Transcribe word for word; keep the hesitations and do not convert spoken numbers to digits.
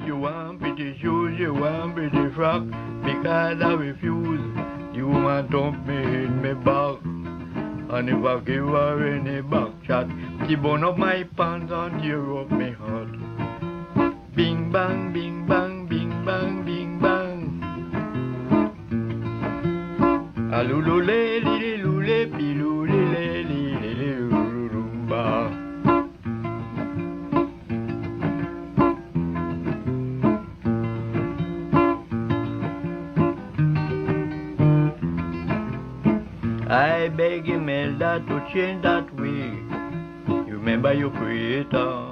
You want pretty shoes, you want pretty frock. Because I refuse, you want dump me in me back. And if I give her any back chat, she burn up my pants and tear up me heart. Bing bang, bing bang, bing bang, bing bang. Alulule, lili, lule, pilule, lili, lili, rumba. I beg Imelda to change that way. You remember your creator.